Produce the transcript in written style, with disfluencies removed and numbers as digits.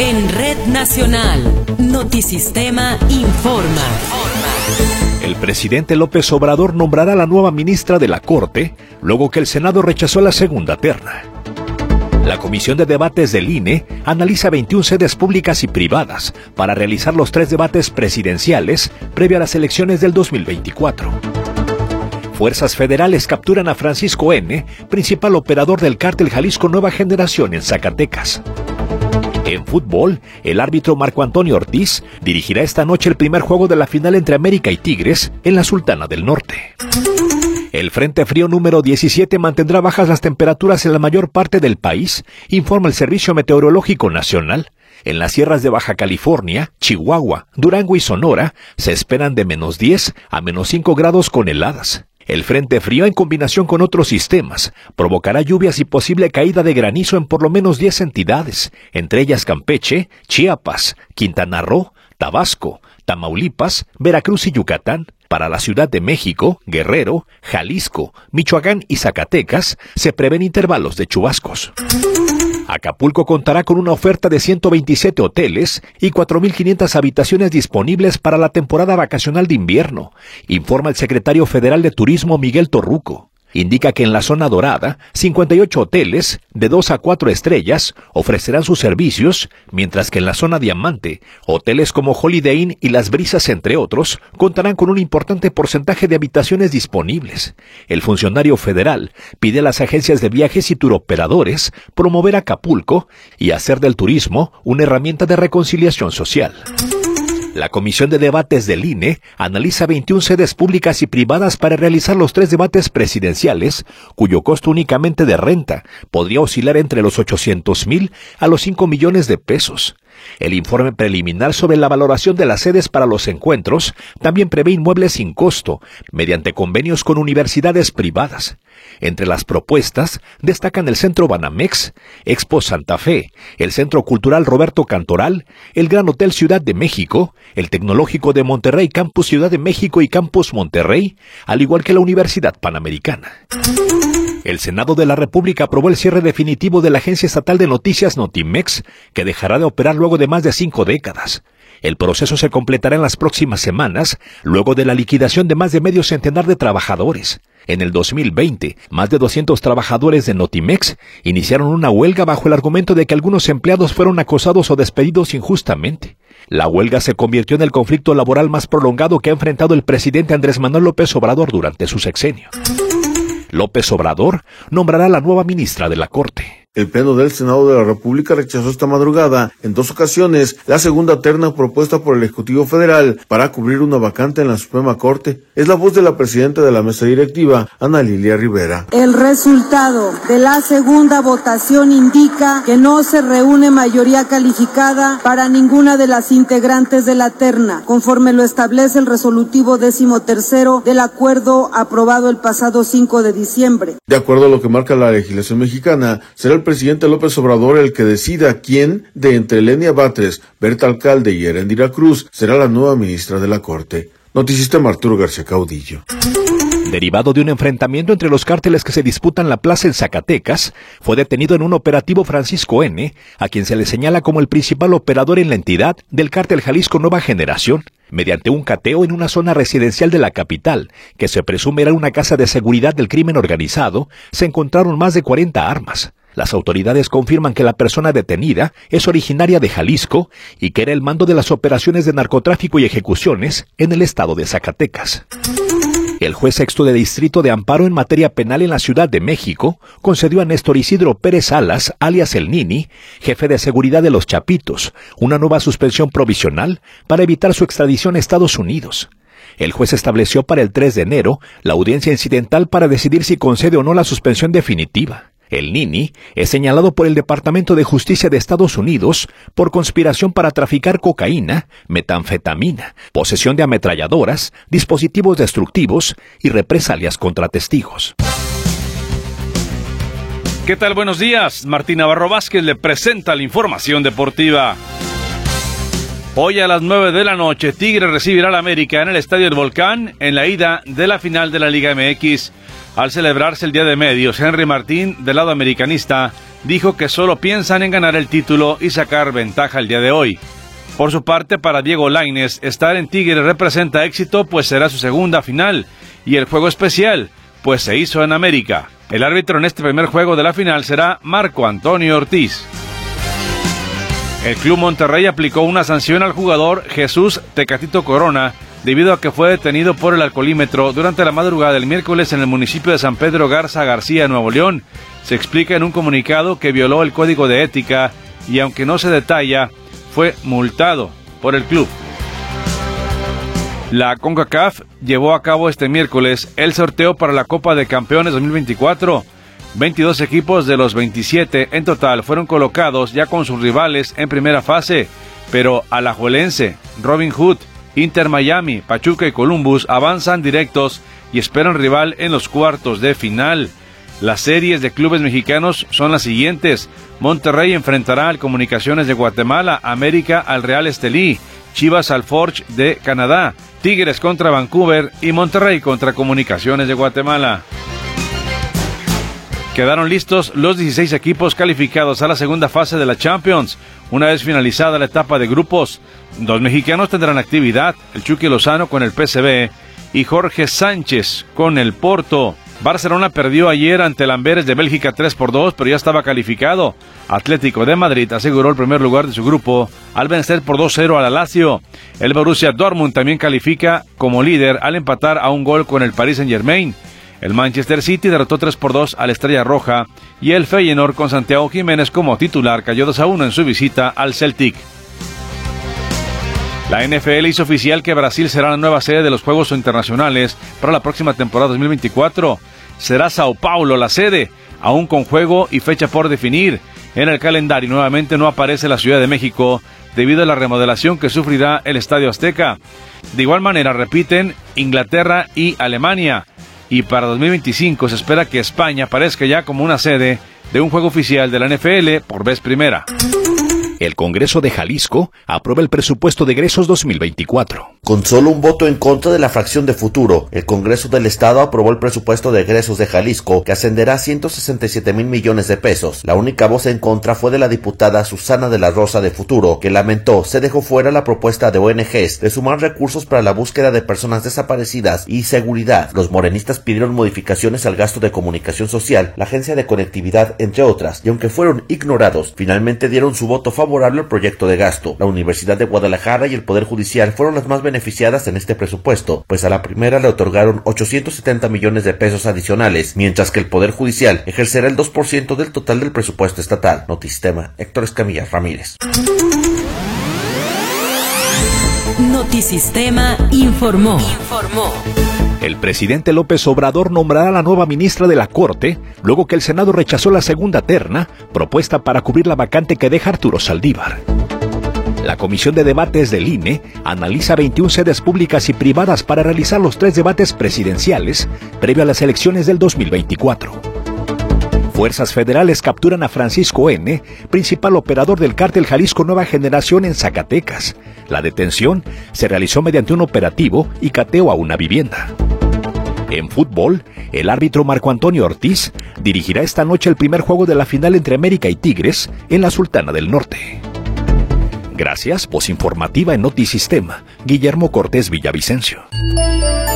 En Red Nacional, Notisistema informa. El presidente López Obrador nombrará a la nueva ministra de la Corte, luego que el Senado rechazó la segunda terna. La Comisión de Debates del INE analiza 21 sedes públicas y privadas para realizar los 3 debates presidenciales previo a las elecciones del 2024. Fuerzas federales capturan a Francisco N., principal operador del cártel Jalisco Nueva Generación en Zacatecas. En fútbol, el árbitro Marco Antonio Ortiz dirigirá esta noche el primer juego de la final entre América y Tigres en la Sultana del Norte. El Frente Frío número 17 mantendrá bajas las temperaturas en la mayor parte del país, informa el Servicio Meteorológico Nacional. En las sierras de Baja California, Chihuahua, Durango y Sonora se esperan de -10 a -5 grados con heladas. El Frente Frío, en combinación con otros sistemas, provocará lluvias y posible caída de granizo en por lo menos 10 entidades, entre ellas Campeche, Chiapas, Quintana Roo, Tabasco, Tamaulipas, Veracruz y Yucatán. Para la Ciudad de México, Guerrero, Jalisco, Michoacán y Zacatecas se prevén intervalos de chubascos. Acapulco contará con una oferta de 127 hoteles y 4.500 habitaciones disponibles para la temporada vacacional de invierno, informa el secretario federal de Turismo Miguel Torruco. Indica que en la zona dorada, 58 hoteles de 2 a 4 estrellas ofrecerán sus servicios, mientras que en la zona diamante, hoteles como Holiday Inn y Las Brisas, entre otros, contarán con un importante porcentaje de habitaciones disponibles. El funcionario federal pide a las agencias de viajes y turoperadores promover Acapulco y hacer del turismo una herramienta de reconciliación social. La Comisión de Debates del INE analiza 21 sedes públicas y privadas para realizar los 3 debates presidenciales, cuyo costo únicamente de renta podría oscilar entre los 800,000 a los 5 millones de pesos. El informe preliminar sobre la valoración de las sedes para los encuentros también prevé inmuebles sin costo, mediante convenios con universidades privadas. Entre las propuestas destacan el Centro Banamex, Expo Santa Fe, el Centro Cultural Roberto Cantoral, el Gran Hotel Ciudad de México, el Tecnológico de Monterrey Campus Ciudad de México y Campus Monterrey, al igual que la Universidad Panamericana. El Senado de la República aprobó el cierre definitivo de la Agencia Estatal de Noticias Notimex, que dejará de operar luego de más de 5 décadas. El proceso se completará en las próximas semanas, luego de la liquidación de más de medio centenar de trabajadores. En el 2020, más de 200 trabajadores de Notimex iniciaron una huelga bajo el argumento de que algunos empleados fueron acosados o despedidos injustamente. La huelga se convirtió en el conflicto laboral más prolongado que ha enfrentado el presidente Andrés Manuel López Obrador durante su sexenio. López Obrador nombrará a la nueva ministra de la Corte. El Pleno del Senado de la República rechazó esta madrugada, en 2 ocasiones, la segunda terna propuesta por el Ejecutivo Federal para cubrir una vacante en la Suprema Corte. Es la voz de la presidenta de la mesa directiva, Ana Lilia Rivera. El resultado de la segunda votación indica que no se reúne mayoría calificada para ninguna de las integrantes de la terna, conforme lo establece el resolutivo 13º del acuerdo aprobado el pasado 5 de diciembre. De acuerdo a lo que marca la legislación mexicana, será el presidente López Obrador el que decida quién de entre Lenia Batres, Berta Alcalde y Erendira Cruz será la nueva ministra de la Corte. Notisistema Arturo García Caudillo. Derivado de un enfrentamiento entre los cárteles que se disputan la plaza en Zacatecas, fue detenido en un operativo Francisco N., a quien se le señala como el principal operador en la entidad del cártel Jalisco Nueva Generación, mediante un cateo en una zona residencial de la capital, que se presume era una casa de seguridad del crimen organizado. Se encontraron más de 40 armas. Las autoridades confirman que la persona detenida es originaria de Jalisco y que era el mando de las operaciones de narcotráfico y ejecuciones en el estado de Zacatecas. El juez sexto de Distrito de Amparo en materia penal en la Ciudad de México concedió a Néstor Isidro Pérez Salas, alias El Nini, jefe de seguridad de Los Chapitos, una nueva suspensión provisional para evitar su extradición a Estados Unidos. El juez estableció para el 3 de enero la audiencia incidental para decidir si concede o no la suspensión definitiva. El Nini es señalado por el Departamento de Justicia de Estados Unidos por conspiración para traficar cocaína, metanfetamina, posesión de ametralladoras, dispositivos destructivos y represalias contra testigos. ¿Qué tal? Buenos días. Martín Navarro Vázquez le presenta la información deportiva. Hoy a las 9 de la noche, Tigres recibirá al América en el Estadio del Volcán en la ida de la final de la Liga MX. Al celebrarse el Día de Medios, Henry Martín, del lado americanista, dijo que solo piensan en ganar el título y sacar ventaja el día de hoy. Por su parte, para Diego Lainez, estar en Tigres representa éxito, pues será su segunda final, y el juego especial, pues se hizo en América. El árbitro en este primer juego de la final será Marco Antonio Ortiz. El Club Monterrey aplicó una sanción al jugador Jesús Tecatito Corona, debido a que fue detenido por el alcoholímetro durante la madrugada del miércoles en el municipio de San Pedro Garza García, Nuevo León. Se explica en un comunicado que violó el código de ética y, aunque no se detalla, fue multado por el club. La CONCACAF llevó a cabo este miércoles el sorteo para la Copa de Campeones 2024. 22 equipos de los 27 en total fueron colocados ya con sus rivales en primera fase, pero Alajuelense, Robin Hood, Inter Miami, Pachuca y Columbus avanzan directos y esperan rival en los cuartos de final. Las series de clubes mexicanos son las siguientes: Monterrey enfrentará al Comunicaciones de Guatemala, América al Real Estelí, Chivas al Forge de Canadá, Tigres contra Vancouver y Monterrey contra Comunicaciones de Guatemala. Quedaron listos los 16 equipos calificados a la segunda fase de la Champions. Una vez finalizada la etapa de grupos, 2 mexicanos tendrán actividad: el Chucky Lozano con el PSV y Jorge Sánchez con el Porto. Barcelona perdió ayer ante el Amberes de Bélgica 3-2, pero ya estaba calificado. Atlético de Madrid aseguró el primer lugar de su grupo al vencer por 2-0 al Lazio. El Borussia Dortmund también califica como líder al empatar a un gol con el Paris Saint-Germain. El Manchester City derrotó 3-2 a la Estrella Roja y el Feyenoord, con Santiago Jiménez como titular, cayó 2-1 en su visita al Celtic. La NFL hizo oficial que Brasil será la nueva sede de los Juegos Internacionales para la próxima temporada 2024. Será Sao Paulo la sede, aún con juego y fecha por definir. En el calendario nuevamente no aparece la Ciudad de México debido a la remodelación que sufrirá el Estadio Azteca. De igual manera repiten Inglaterra y Alemania. Y para 2025 se espera que España aparezca ya como una sede de un juego oficial de la NFL por vez primera. El Congreso de Jalisco aprueba el presupuesto de egresos 2024. Con solo un voto en contra de la fracción de Futuro, el Congreso del Estado aprobó el presupuesto de egresos de Jalisco, que ascenderá a 167,000 millones de pesos. La única voz en contra fue de la diputada Susana de la Rosa de Futuro, que lamentó se dejó fuera la propuesta de ONGs de sumar recursos para la búsqueda de personas desaparecidas y seguridad. Los morenistas pidieron modificaciones al gasto de comunicación social, la agencia de conectividad, entre otras, y aunque fueron ignorados, finalmente dieron su voto favorable al proyecto de gasto. La Universidad de Guadalajara y el Poder Judicial fueron las más beneficiadas en este presupuesto, pues a la primera le otorgaron 870 millones de pesos adicionales, mientras que el Poder Judicial ejercerá el 2% del total del presupuesto estatal. Notisistema, Héctor Escamilla Ramírez. Notisistema informó. El presidente López Obrador nombrará a la nueva ministra de la Corte, luego que el Senado rechazó la segunda terna, propuesta para cubrir la vacante que deja Arturo Saldívar. La Comisión de Debates del INE analiza 21 sedes públicas y privadas para realizar los 3 debates presidenciales previo a las elecciones del 2024. Fuerzas federales capturan a Francisco N., principal operador del cártel Jalisco Nueva Generación en Zacatecas. La detención se realizó mediante un operativo y cateo a una vivienda. En fútbol, el árbitro Marco Antonio Ortiz dirigirá esta noche el primer juego de la final entre América y Tigres en la Sultana del Norte. Gracias, voz informativa en Notisistema, Guillermo Cortés Villavicencio.